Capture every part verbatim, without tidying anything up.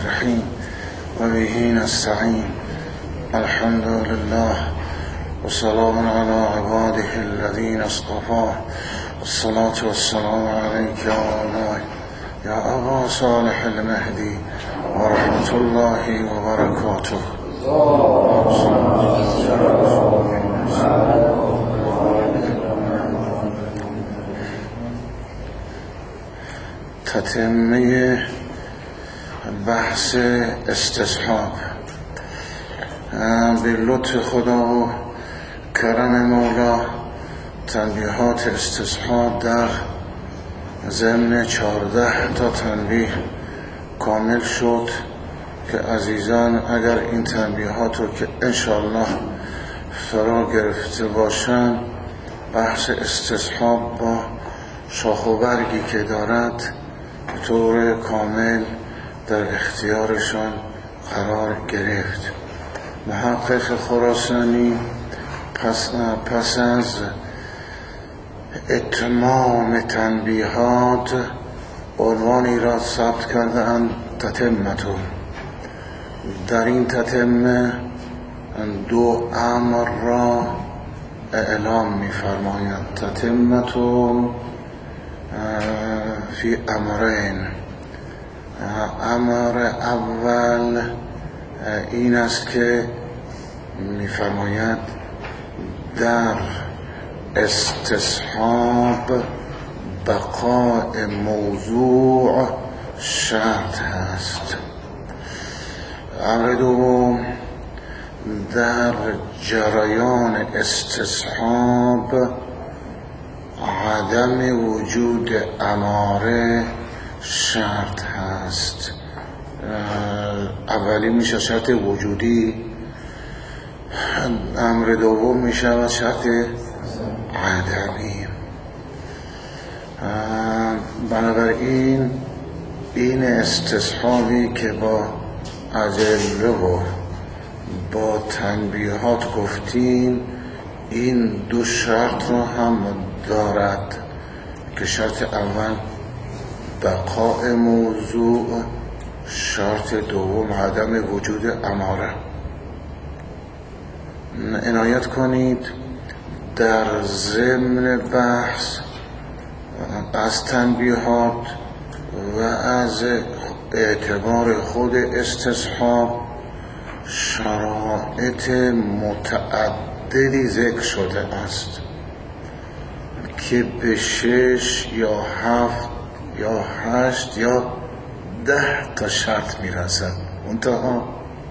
الرحيم وبه نستعين الحمد لله وسلام على عباده الذين اصطفاه الصلاة والسلام عليك يا مولاي يا أبا صالح المهدي ورحمة الله وبركاته. تتمه بحث استصحاب. به لطف خدا و کرم مولا تنبیهات استصحاب در ضمن چهارده تا تنبیه کامل شد که عزیزان اگر این تنبیهات رو که انشاءالله فرا گرفته باشن، بحث استصحاب با شاخ و برگی که دارد به طور کامل در اختیارشان قرار گرفت. محقق خراسانی پس, پس از اتمام تنبیهات عنوانی را ثبت کردند تتمتو. در این تتمه دو امر را اعلام می فرمایند. تتمتو فی امرین. امر اول این است که می فرماید در استصحاب بقاء موضوع شرط هست. امر دوم در جریان استصحاب عدم وجود اماره شرط هست. اولی میشه شرط وجودی، امر دوم میشه شرط عدمی. بنابراین این استصحابی که با ادله و با تنبیهات گفتیم این دو شرط رو هم دارد که شرط اول بقاء موضوع، شرط دوم عدم وجود اماره. عنایت کنید در ضمن بحث از تنبیهات و از اعتبار خود استصحاب شرایط متعددی ذکر شده است که به شش یا هفت یا هشت یا ده تا شرط میرسد. منتها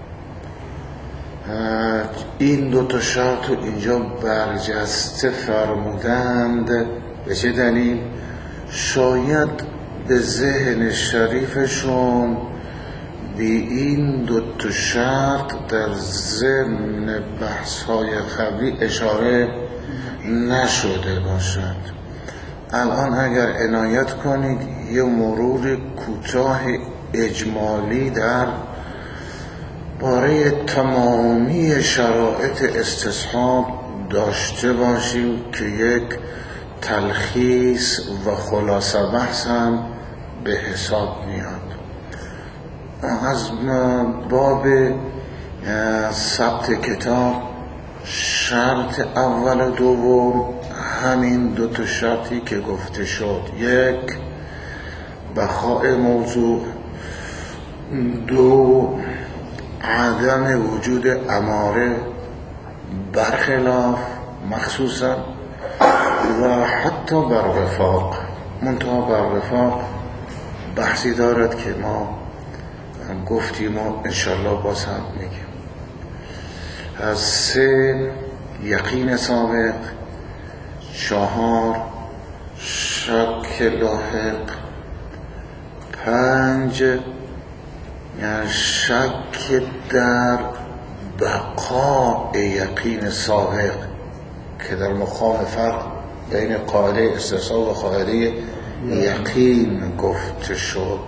این دو تا شرط رو اینجا برجسته فرمودند. به چه دلیل؟ شاید به ذهن شریفشون به این دو تا شرط در ضمن بحث‌های قبلی اشاره نشده باشد. الان اگر عنایت کنید یه مرور کوتاه اجمالی در باره تمامی شرایط استصحاب داشته باشیم که یک تلخیص و خلاصه بحث هم به حساب میاد. از باب ثبت کتاب شرط اول و دوم همین دو تا شرطی که گفته شد، یک بقاء موضوع، دو عدم وجود اماره برخلاف مخصوصا و حتی بر وفاق. منتها بر وفاق بحثی دارد که ما گفتیم و انشالله باز هم میگیم. از سه یقین سابق، چهار شک لاحق، پنج شک در بقاء یقین سابق که در مقام فرق بین قاعده استصحاب و قاعده یقین گفته شد.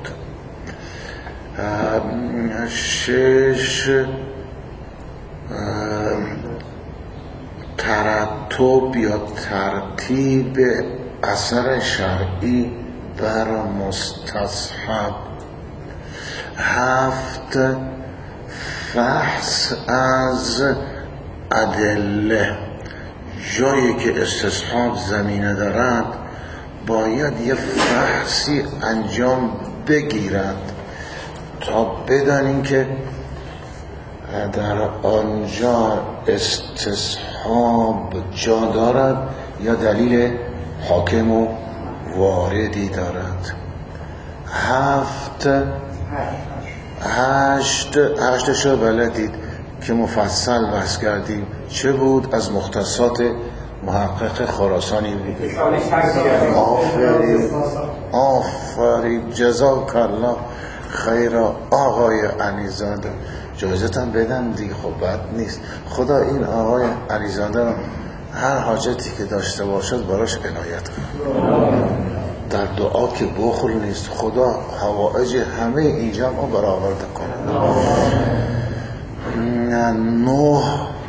شش ترتب یا ترتیب اثر شرعی بر مستصحب. هفت فحص از ادله، جایی که استصحاب زمینه دارد باید یه فحصی انجام بگیرد تا بدانیم که در آنجا استصحاب جا دارد یا دلیل حاکم و واردی دارد. هفت هشت هشتشو بلدید که مفصل بحث کردیم. چه بود؟ از مختصات محقق خراسانی بود. آفرین آفرین جزاک الله خیرا آقای علیزاده. جایزتم بدن دیگه، خب بد نیست. خدا این آقای علیزاده رو هر حاجتی که داشته باشد براش عنایت کنه. در دعا که بخل نیست، خدا حوائج همه این جمع رو برآورده کنه. نه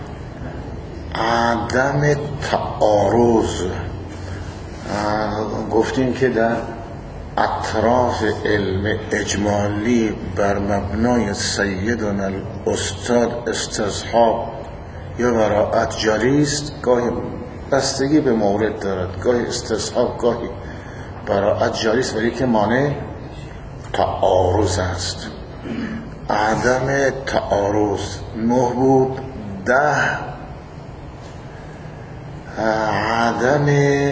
عدم تعارض. گفتیم که در اطراف علم اجمالی بر مبنای سیدنا الاستاد استصحاب یا براءت جاری است، گاهی بستگی به مورد دارد، گاهی استصحاب گاهی براءت جاری است، ولی که مانع تعارض است. عدم تعارض نه بود. ده عدم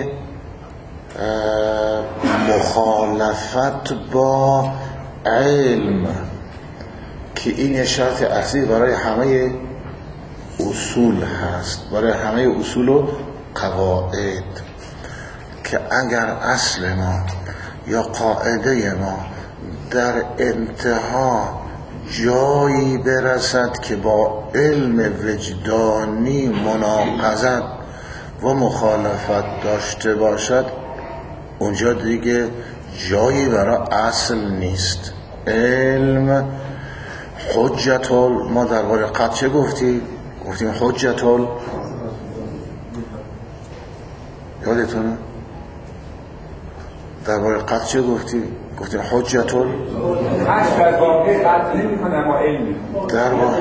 مخالفت با علم، که این شرط اصلی برای همه اصول هست، برای همه اصول و قواعد، که اگر اصل ما یا قاعده ما در انتها جایی برسد که با علم وجدانی مناقضت و مخالفت داشته باشد، اونجا دیگه جایی برای اصل نیست. علم حجت ال ما درباره قطع چه گفتیم؟ گفتیم حجت ال یادتونه؟ درباره قطع چه گفتیم؟ گفتیم حجت ال هشت واقع قطع نمی کنه اما علمی درباره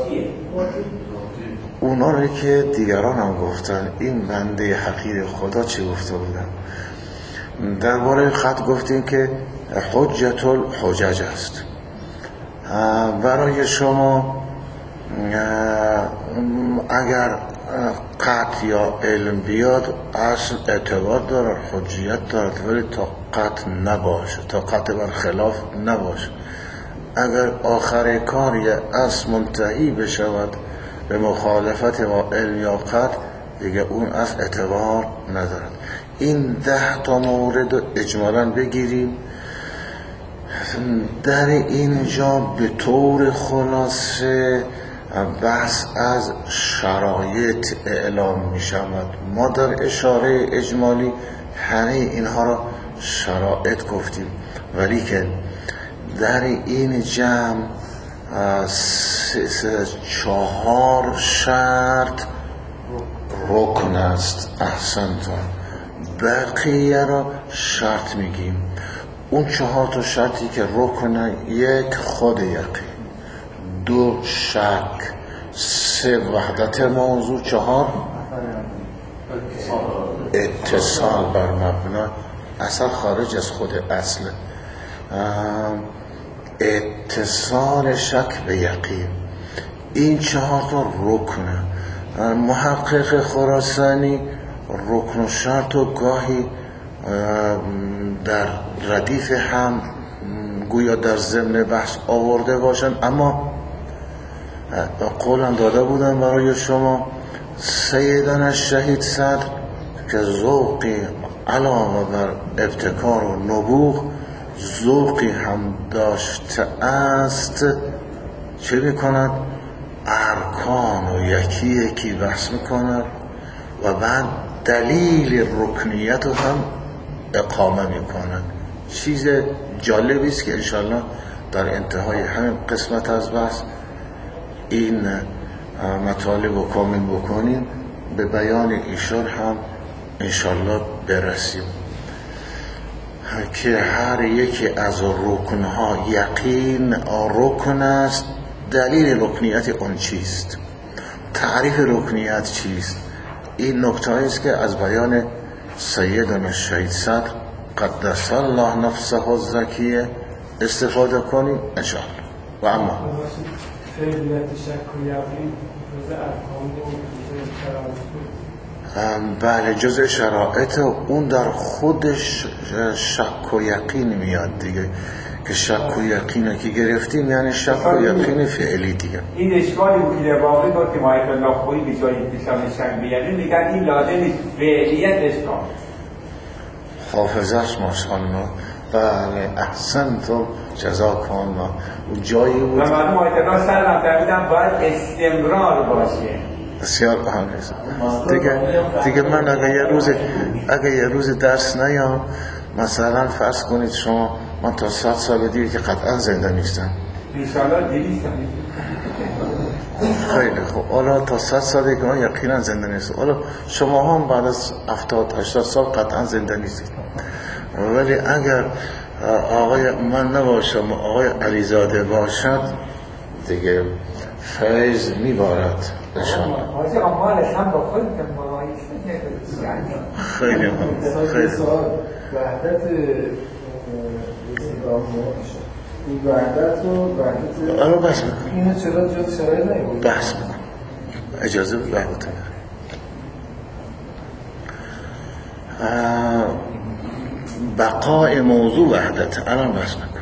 اونا رو که دیگران هم گفتن. این بنده حقیر خدا چه گفته بودن؟ درباره خط گفتیم که حجت الحجج است. برای شما اگر قطع یا علم بیاد اصل اعتبار داره، حجیت دارد، ولی تا قطع نباشه، تا قطع بر خلاف نباشه. اگر آخر کار یه اصل منتهی بشود به مخالفت با علم یا قطع، دیگه اون اصل اعتبار ندارد. این ده تا مورد اجمالاً بگیریم. در اینجا به طور خلاصه بحث از شرایط اعلام می شود. ما در اشاره اجمالی همه اینها را شرایط گفتیم، ولی که در این جمع چهار شرط رکن است. احسنتون. بقیه را شرط میگیم. اون چهار تا شرطی که رکنه: یک خود یقین، دو شک، سه وحدت موضوع، چهار اتصال بر مبنا، اصلا خارج از خود اصل، اتصال شک به یقین. این چهار تا رکنه. محقق خراسانی رکن و شرط و گاهی در ردیف هم گویا در ضمن بحث آورده باشن، اما قولم داده بودن برای شما سیدنا شهید صدر که ذوقی علاوه بر ابتکار و نبوغ ذوقی هم داشته است، چه میکند؟ ارکان و یکی یکی بحث میکند و بعد دلیل رکنیت رو هم اقامه میکنند. چیز جالبی است که انشالله در انتهای همین قسمت از بحث این مطالب رو کامل بکنیم، به بیان ایشان هم انشالله برسیم. که هر یکی از رکنها یقین رکن است. دلیل رکنیت اون چیست؟ تعریف رکنیت چیست؟ این نکته است که از بیان سیدنا شهید صدر قدس الله نفسه الزکیه استفاده کنیم انشاءالله. و اما فعلیت شک و یقین جزء ارکان و بله جزء شرایط اون در خودش شک و یقین میاد دیگه، که شک و یقین که گرفتیم یعنی شک و یقین فعلی دیگه. این اشکالی بود که واقعی بود که مایت الله خویی بیشتر انتشام شک و یقین میگن این لازم فعلیت اشکال حافظه است ماشاءالله. بله احسنتم جزاکم الله. جایی بود و معلوم مایت الله سلام فرمودن باید استمرار باشه. بسیار عالی. دیگه دیگه من اگه یه روز اگه یه روز درس نیام، مثلا فرض کنید شما من تا صد سال دیگه که قطعا زنده نیستم انشاءالله دیویست خیلی خوب. حالا تا صد سال دیگه من یقینا زنده نیستم. حالا شما هم بعد از هفتاد هشتاد سال قطعا زنده نیستید، ولی اگر آقای من نباشم آقای علیزاده باشد دیگه فیض میبارد انشاءالله. حاجی آمالش هم با خود که خیلی خیلی خیلی سوال وحدت این وحدت و وحدت آره بس بکن اینو چرا جز شرایط نمیبود؟ بحث بکن اجازه بده وحدت بقای موضوع وحدت الان بحث بکن.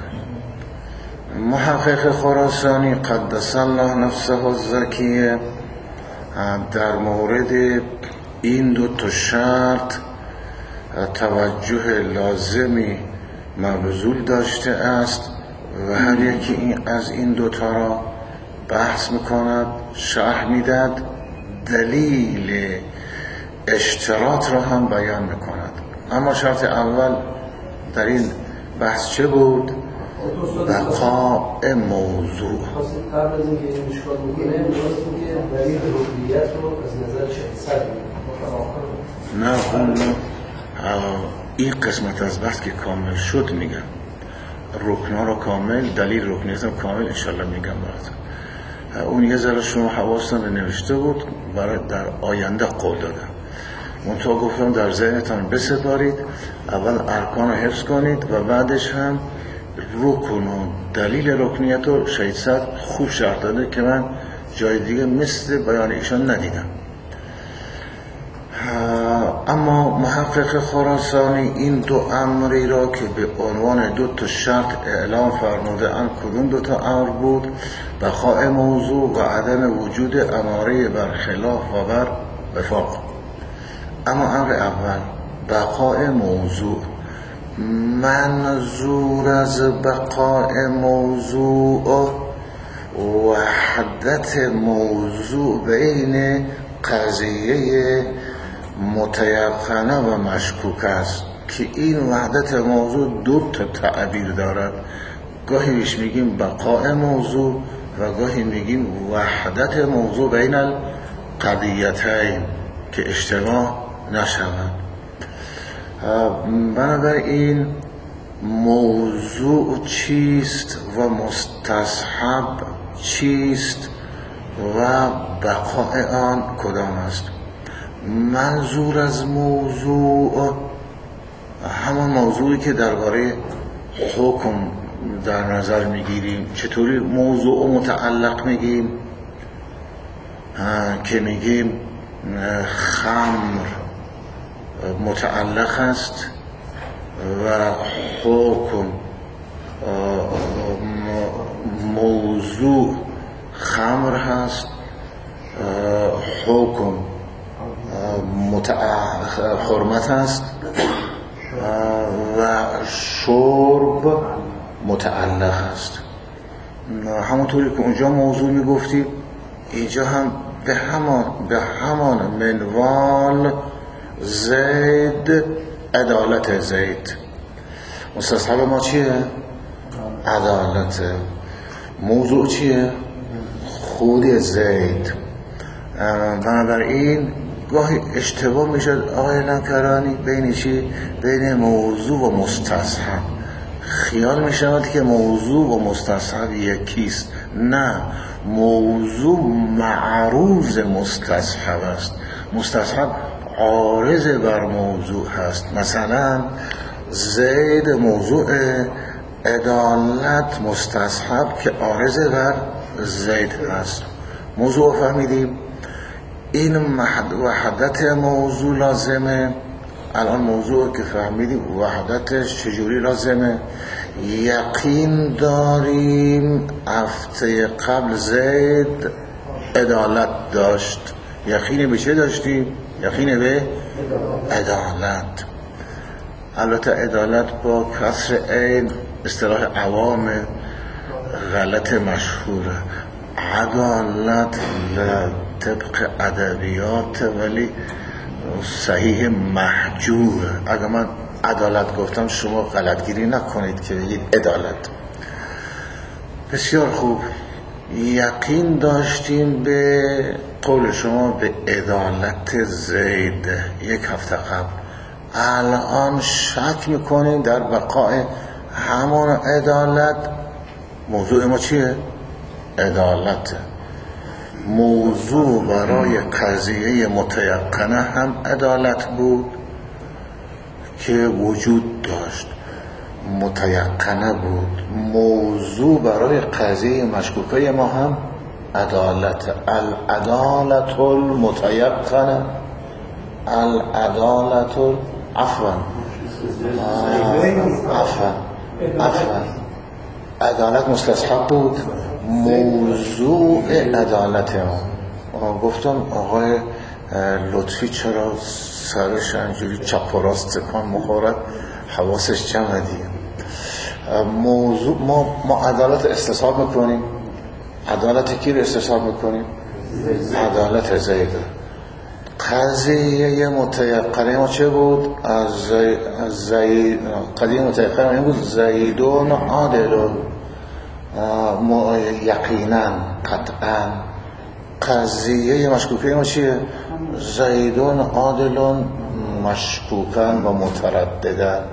محقق خراسانی قدس الله نفسه الزکیه در مورد این دو تا شرط توجه لازمی مبذول داشته است و هر یکی این از این دوتا را بحث میکند، شرح میداد، دلیل اشتراط را هم بیان میکند. اما شرط اول در این بحث چه بود؟ بقاء موضوع. قبل از اینکه این اشکال بکنه می‌خواست که دلیل رکنیت رو از نظر شهید صدر نه اون این قسمت از بحث که کامل شد میگم، رکنا رو کامل، دلیل رکنیت رو کامل انشالله میگم برات. اون یه ذره شما حواستان رو نوشته بود برای در آینده قول دادم، منطقه گفتم در ذهنتان بسپارید، اول ارکان رو حفظ کنید و بعدش هم رکن و دلیل رکنیت رو شهید صدر خوب شرح داده که من جای دیگه مثل بیان ایشان ندیدم. اما محقق خراسانی این دو امری را که به عنوان دو تا شرط اعلام فرموده اند، کدوم دو تا امر بود؟ بقاء موضوع و عدم وجود اماره بر خلاف و بر وفاق. اما امر اول بقاء موضوع، منظور از بقاء موضوع وحدت موضوع بین قضیه متیقنه و مشکوک است که این وحدت موضوع دو تا تعبیر دارد. گاهی بیش میگیم بقاء موضوع و گاهی میگیم وحدت موضوع بین القضیتین که اجتماع نشود. بنابراین موضوع چیست و مستصحب چیست و بقاء آن کدام است؟ منظور از موضوع همان موضوعی که درباره حکم در نظر میگیریم. چطوری موضوع متعلق میگیم؟ که میگیم خمر متعلق است و حکم موضوع خمر هست، حکم حرمت است و شرب متعلق است. همونطوری که اونجا موضوع میگفتیم اینجا هم به همان به همان منوال زید عدالت زید. مستصحب ما چیه؟ عدالت. موضوع چیه؟ خود زید. بنابراین گاهی اشتباه میشد آقای لنکرانی بین چی؟ بین موضوع و مستصحب. خیال میشود که موضوع و مستصحب یکیست. نه، موضوع معروض مستصحب است، مستصحب عارض بر موضوع هست. مثلا زید موضوع، عدالت مستصحب که عارض بر زید هست. موضوع فهمیدیم؟ این وحدت موضوع لازمه. الان موضوع که فهمیدیم وحدتش چجوری لازمه؟ یقین داریم هفته قبل زید عدالت داشت. یقین به چه داشتیم؟ یقین به عدالت. البته عدالت با کسر عین اصطلاح عوام غلط مشهوره. عدالت طبق ادبیات ولی صحیح محجوره. اگر من عدالت گفتم شما غلطگیری نکنید که بگید عدالت. بسیار خوب، یقین داشتیم به قول شما به عدالت زید یک هفته قبل. الان شک میکنیم در بقای همون عدالت. موضوع ما چیه؟ عدالت. موضوع برای قضیه متیقنه هم عدالت بود که وجود داشت، متیقنه بود. موضوع برای قضیه مشکوکه ما هم عدالت. العدالت المتیقنه، العدالت عفوا عفوا عفوا عدالت مستصحب بود. موضوع عدالت ما گفتم آقای لطفی چرا سرش انجوری چپ و راست تکان مخورد؟ حواسش جمع دیگه. موضوع ما, ما عدالت استصحاب میکنیم. عدالت کی رو استصحاب میکنیم؟ عدالت زید. قضیه متیقنه ما چه بود؟ از زید. قضیه متیقنه این بود زیدون عادلون، یقینا قطعا. قضیه مشکوکه ما چیه؟ زیدون عادلون مشکوکن و مترددن.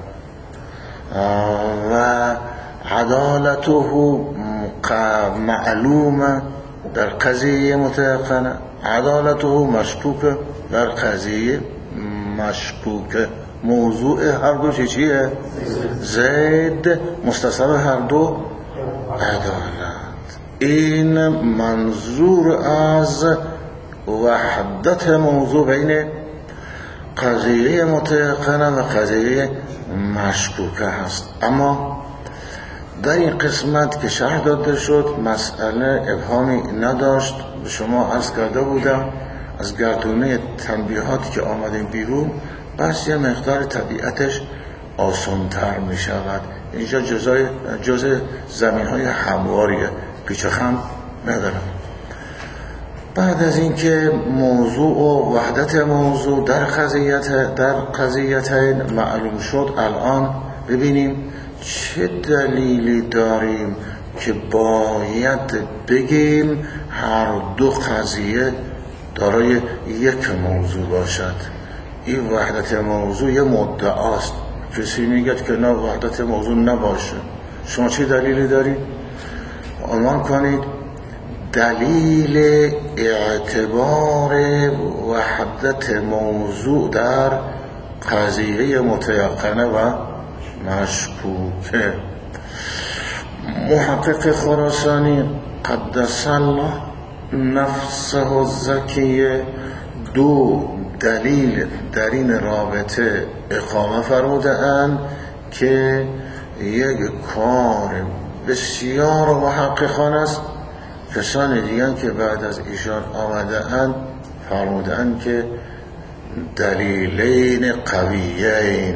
و عدالته معلومه در قضیه متیقنه، عدالته مشکوکه در قضیه مشکوکه. موضوع هر دو چی چیه؟ زید. مستصحب هر دو عدالت. این منظور از وحدت موضوع بین قضیه متیقنه و قضیه مشکوکه هست. اما در این قسمت که شرح داده شد مسئله ابهامی نداشت. به شما عرض کرده بودم از گردونه تنبیهاتی که آمدیم بیرون بس یه مقدار طبیعتش آسان‌تر می شود. اینجا جزای جزء زمین های همواریه، پیچ و خم ندارم. بعد از اینکه موضوع و وحدت موضوع در قضیت در قضیتین معلوم شد، الان ببینیم چه دلیلی داریم که باید بگیم هر دو قضیه دارای یک موضوع باشد. این وحدت موضوع یه مدعاست. کسی میگه که نه وحدت موضوع نباشه. شما چه دلیلی دارید؟ عنوان کنید. دلیل اعتبار وحدت موضوع در قضیه متیقنه و مشکوکه. محقق خراسانی قدس الله نفسه الزکیه دو دلیل در این رابطه اقامه فرموده اند که یک کار بسیار محققانه است. کسان دیگر که بعد از ایشان آمده اند فرموده اند که دلیلین قویین،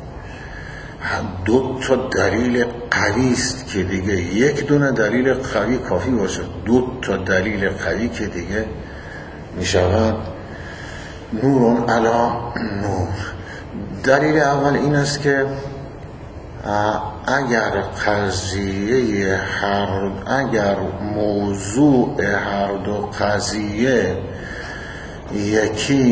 دو تا دلیل قوی است که دیگه یک دونه دلیل قوی کافی باشه. دو تا دلیل قوی که دیگه می شود نورون علا نور. دلیل اول این است که اگر قضیه هر اگر موضوع هر دو قضیه یکی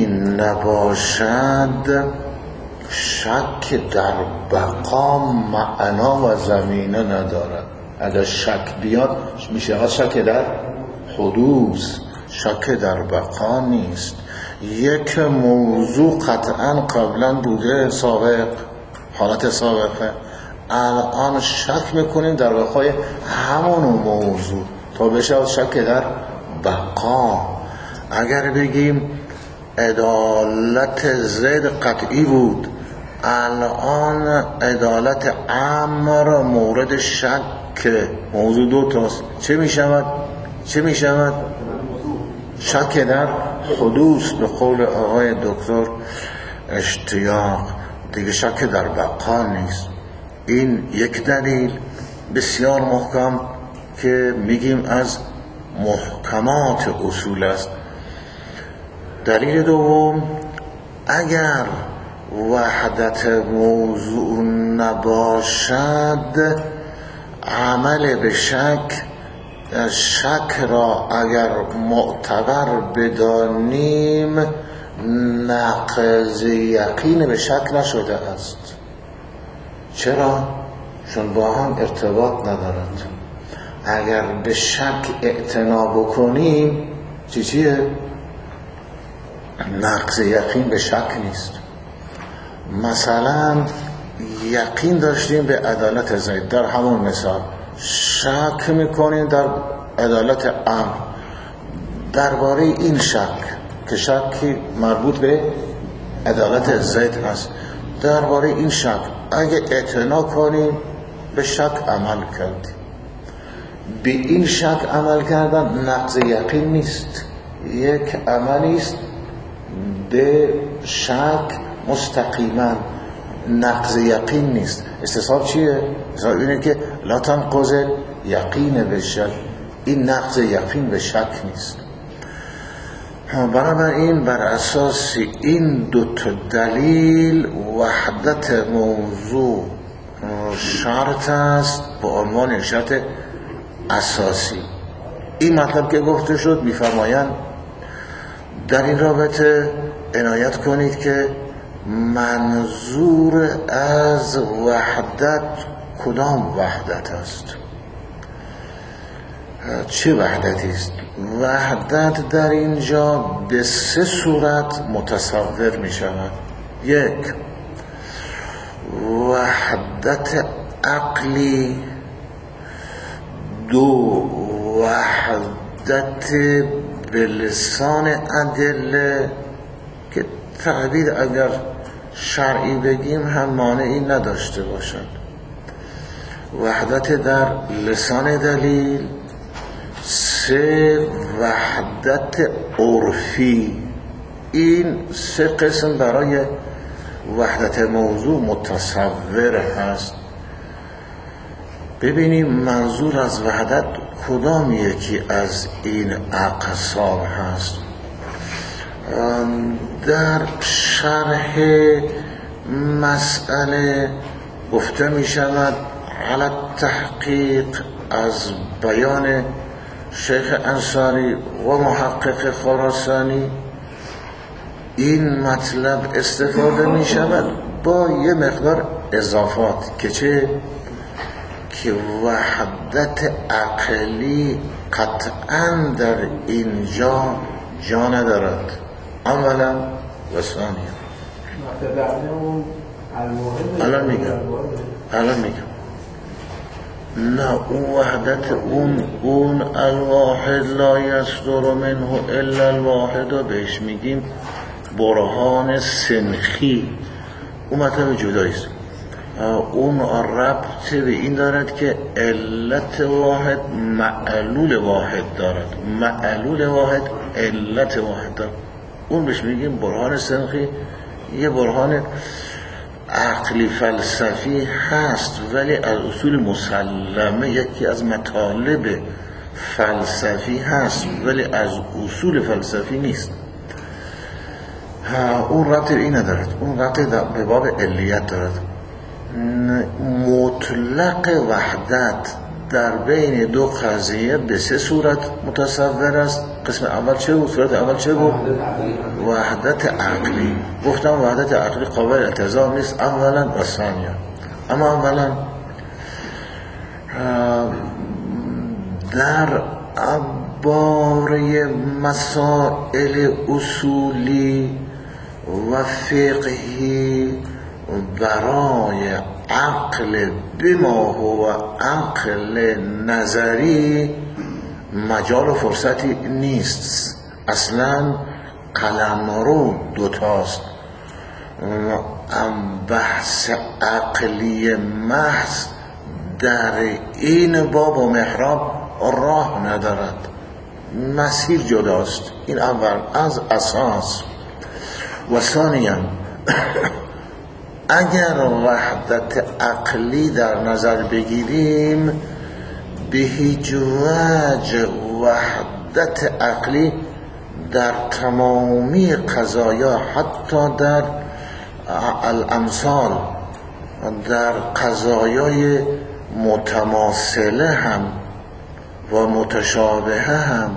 نباشد شک در بقا معنا و زمینه ندارد. اگر شک بیاد میشه شک در حدوث، شک در بقا نیست. یک موضوع قطعا قبلا بوده، سابق، حالت سابقه، الان شک میکنیم در بقای همون موضوع تا بشه شک در بقا. اگر بگیم عدالت زید قطعی بود، الان عدالت امر مورد شک، موضوع دو تاست، چه می شود؟ چه می شود؟ شک در حدوث به قول آقای دکتر اشتیاق، دیگه شک در بقا نیست. این یک دلیل بسیار محکم که میگیم از محکمات اصول است. دلیل دوم، اگر وحدت موضوع نباشد، عمل به شک، شک را اگر معتبر بدانیم نقض یقین به شک نشده است. چرا؟ چون با هم ارتباط ندارد. اگر به شک اعتنا بکنیم چی چیه؟ نقض یقین به شک نیست. مثلا یقین داشتیم به عدالت زید، در همون مثال شک میکنیم در عدالت امر. درباره این شک که شکی مربوط به عدالت زید هست، درباره این شک اگه اعتنا کنیم به شک عمل کردیم. به این شک عمل کردن نقض یقین نیست، یک عملی است به شک مستقیما، نقض یقین نیست. استصحاب چیه؟ استصحاب اینه که لا تنقض یقین به شک، این نقض یقین به شک نیست. بنابراین بر اساس این دو تا دلیل وحدت موضوع شرط است به عنوان شرط اساسی. این مطلب که گفته شد میفرمایند در این رابطه عنایت کنید که منظور از وحدت کدام وحدت است؟ چه وحدتی است؟ وحدت در اینجا به سه صورت متصور می شود. یک، وحدت عقلی. دو، وحدت به لسان ادله که تعبیر اگر شرعی بگیم هم مانعی نداشته باشد. وحدت در لسان دلیل. سه، وحدت عرفی. این سه قسم برای وحدت موضوع متصور هست. ببینیم منظور از وحدت کدام یکی از این اقسام هست. در شرح مسئله گفته می شود علی تحقیق از بیان شیخ انصاری و محقق خراسانی این مطلب استفاده می شود با یه مقدار اضافات که چه؟ که وحدت عقلی قطعا در اینجا جا ندارد، عملا و ثانیا. الان میگم الان میگم نه، اون وحدت اون اون الواحد لا یصدر منه الا الواحد رو بهش میگیم برهان سنخی. اون مطلب جدایی است. اون ربط به این دارد که علت واحد معلول واحد دارد، معلول واحد علت واحد دارد. اون بهش میگیم برهان سنخی. یه برهان عقلی فلسفی هست ولی از اصول مسلمه، یکی از مطالب فلسفی هست ولی از اصول فلسفی نیست. اون ربط به این ندارد، اون ربط به باب علیت دارد. مطلق وحدت در بین دو قضیه به سه صورت متصور است. قسم اول چه بود؟ صورت اول چه بود؟ وحدت عقلی. گفتم وحدت عقلی قابل التزام نیست اولا و ثانیا. اما اولا در باره مسائل اصولی و فقهی برای عقل بما هو عقل نظری مجال و فرصتی نیست. اصلا قلمرو دوتاست. بحث عقلی محض در این باب و محراب راه ندارد، مسیر جداست. این اول از اساس. و ثانیا اگر وحدت عقلی در نظر بگیریم، به هیچ وجه وحدت عقلی در تمامی قضایا، حتی در الامثال، در قضایای متماثله هم و متشابه هم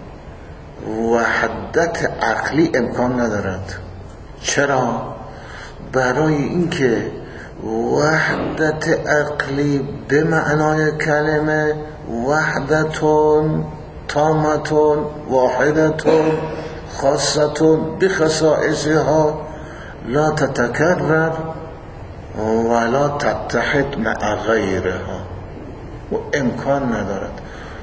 وحدت عقلی امکان ندارد. چرا؟ برای اینکه وحدت عقلی به معنای کلمه وحدتون تامتون واحدتون خاصتون بخصائصها لا تتکرر ولا تتحد مع غیرها، و امکان ندارد.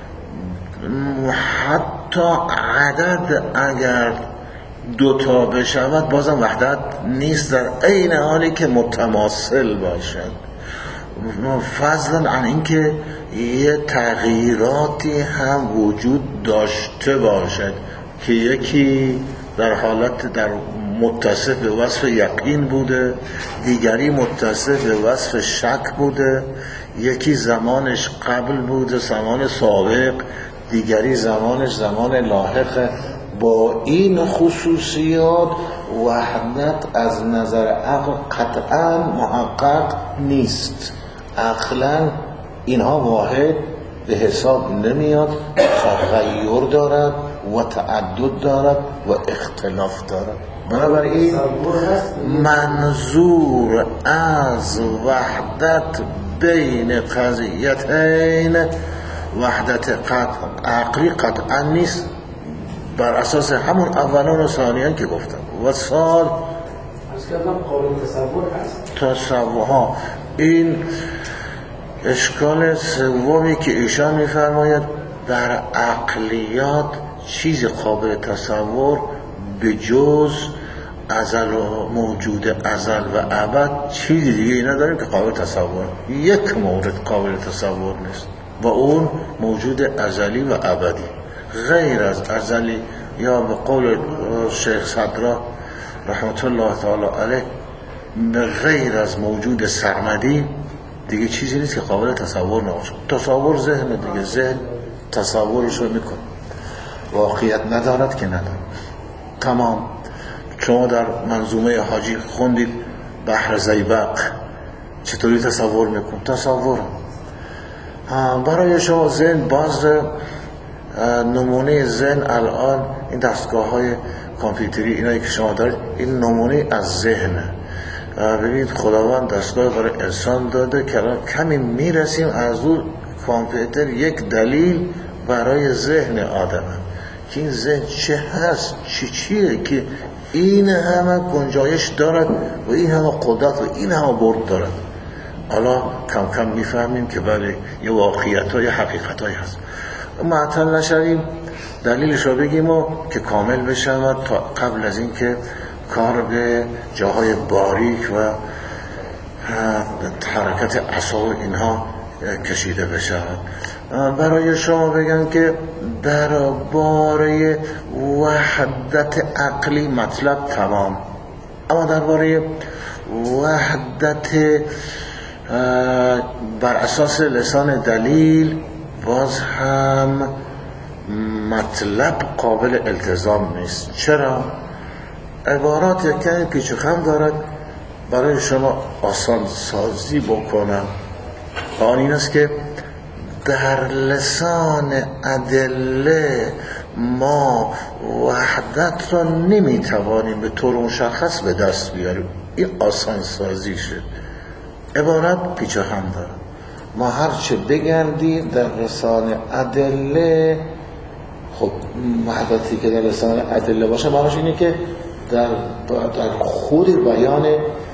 حتی عدد اگر دوتا بشود بازم وحدت نیست، در عین حالی که متماثل باشد. فضلا عن اینکه یه تغییراتی هم وجود داشته باشد که یکی در حالت در متصف به وصف یقین بوده، دیگری متصف به وصف شک بوده، یکی زمانش قبل بوده، زمان سابق، دیگری زمانش زمان لاحق. با این خصوصیات وحدت از نظر عقل قطعا محقق نیست. عقلا اینها واحد به حساب نمیاد، تغییر دارد و تعدد دارد و اختلاف دارد. بنابراین منظور از وحدت بین قضیتین وحدت قطع عقلی قطعا نیست، بر اساس همون اولان و ثانیان که گفتم. و سال از کردم قابل تصور هست. تصور ها این اشکال سومی که ایشان میفرماید، در عقلیات چیز قابل تصور به جز ازل و موجود ازل و ابد چیزی دیگه ای نداریم که قابل تصور. یک مورد قابل تصور نیست و اون موجود ازلی و ابدی. غیر از ازلی یا به قول شیخ صدرا رحمت الله تعالی علیه، غیر از موجود سرمدی دیگه چیزی نیست که قابل تصور نباشه. تصور ذهن دیگه، ذهن تصورش رو میکنه، واقعیت ندارد که ندارد. تمام. شما در منظومه حاجی خوندید بحر زیبق، چطوری تصور میکن؟ تصور برای شما ذهن، باز نمونه ذهن الان این دستگاه های کامپیوتری اینایی که شما دارید، این نمونه از ذهنه. ببینید خداوند دستگاه برای انسان داده که کمی میرسیم از اون کامپیوتر یک دلیل برای ذهن آدم که این ذهن چه هست، چی چیه که این همه گنجایش دارد و این همه قدرت و این همه برد دارد. حالا کم کم میفهمیم که بله یه واقعیت ها یه حقیقت هایی هست. معطل نشویم، دلیلش رو بگیم و که کامل بشم تا قبل از این که کار به جاهای باریک و حرکت اعصاب اینها کشیده بشود. برای شما بگم که درباره وحدت عقلی مطلب تمام، اما درباره وحدت بر اساس لسان دلیل باز هم مطلب قابل التزام نیست. چرا؟ عبارات یکی پیچ و خم دارد. برای شما آسان سازی بکنم آن این است که در لسان ادله ما وحدت را نمیتوانیم به طور مشخص به دست بیاریم. این آسان سازیشه، عبارت پیچ و خم داره. ما هرچه بگردیم در لسان ادله، خب وحدتی که در لسان ادله باشه معناش اینه که در, در خود بیان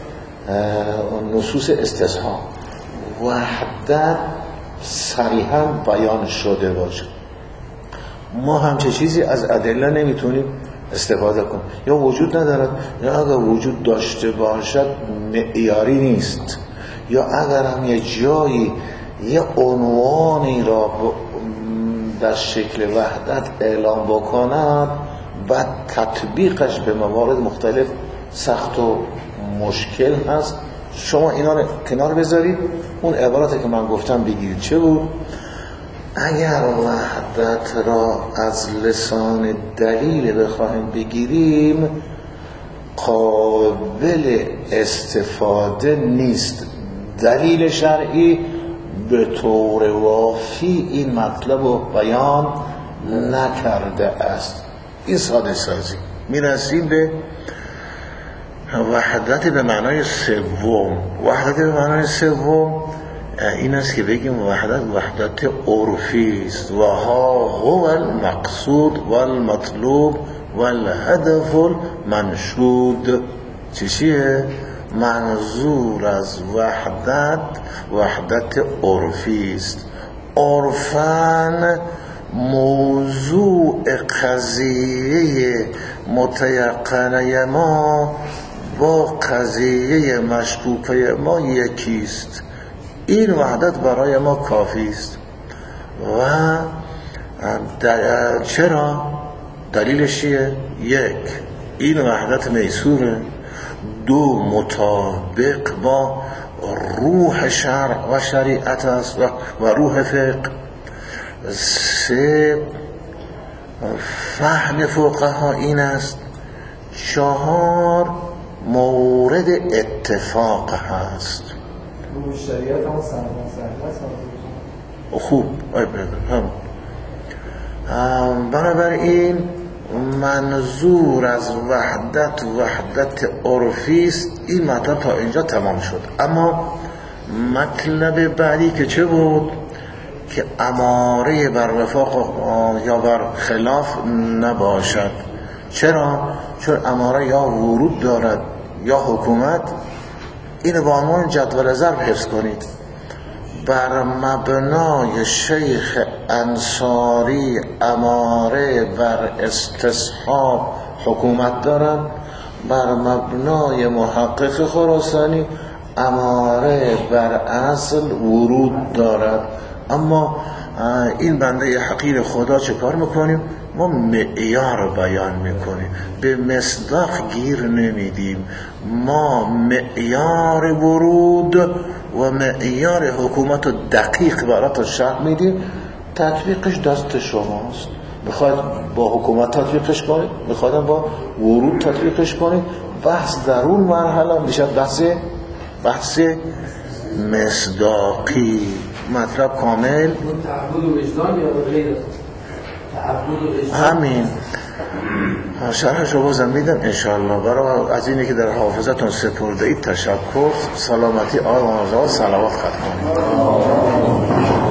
نصوص استصحاب وحدت صریحا بیان شده باشه. ما همچه چیزی از ادله نمیتونیم استفاده کنیم، یا وجود ندارد، یا اگر وجود داشته باشد معیاری نیست، یا اگر هم یه جایی یه عنوانی را در شکل وحدت اعلام بکند بعد تطبیقش به موارد مختلف سخت و مشکل هست. شما اینا رو کنار بذارید، اون عبارتی که من گفتم بگیرید. چه بود؟ اگر وحدت را از لسان دلیل بخواهیم بگیریم قابل استفاده نیست. دلیل شرعی به طور وافی این مطلب رو بیان نکرده است. این ساده سازی. میرسیم به وحدت به معنای سوم. وحدت به معنای سوم این است که بگیم وحدت وحدت عرفی است. و ها هو المقصود والمطلوب والهدف المنشود. چیه؟ منظور از وحدت وحدت عرفی است. عرفاً موضوع قضیه متیقنه ما با قضیه مشکوکه ما یکیست. این وحدت برای ما کافی است. و در چرا؟ دلیلش چیه؟ یک، این وحدت میسوره. دو، مطابق با روح شرع و شریعت است و روح فقه. سه، فهم فقها این است. چهار، مورد اتفاق هست. روح شریعت هم سنت خوب هم. بنابراین منظور از وحدت وحدت عرفی است. این مطلب تا اینجا تمام شد. اما مطلب بعدی که چه بود؟ که اماره بر وفاق یا بر خلاف نباشد. چرا؟ چون اماره یا ورود دارد یا حکومت. اینو با عنوان جدول ضرب حفظ کنید. بر مبنای شیخ انصاری اماره بر استصحاب حکومت دارد، بر مبنای محقق خراسانی اماره بر اصل ورود دارد. اما این بنده حقیر خدا چه کار میکنیم؟ ما معیار بیان میکنیم، به مصداق گیر نمیدیم. ما معیار ورود و معیار حکومت رو دقیق برات شرح میدیم. تطبیقش دست شماست. میخواید با حکومت تطبیقش کنید، میخواید با ورود تطبیقش کنید. بحث در اون مرحله میشه بحث بحث مصداقی. مطلب کامل. تعبد و وجدان یا غیر تعبد و وجدان همین. شرحش رو بازم میدم انشاءالله. برای از اینی که در حافظتون سپرده اید تشکر. سلامتی آقای آزاد صلوات ختم کنید.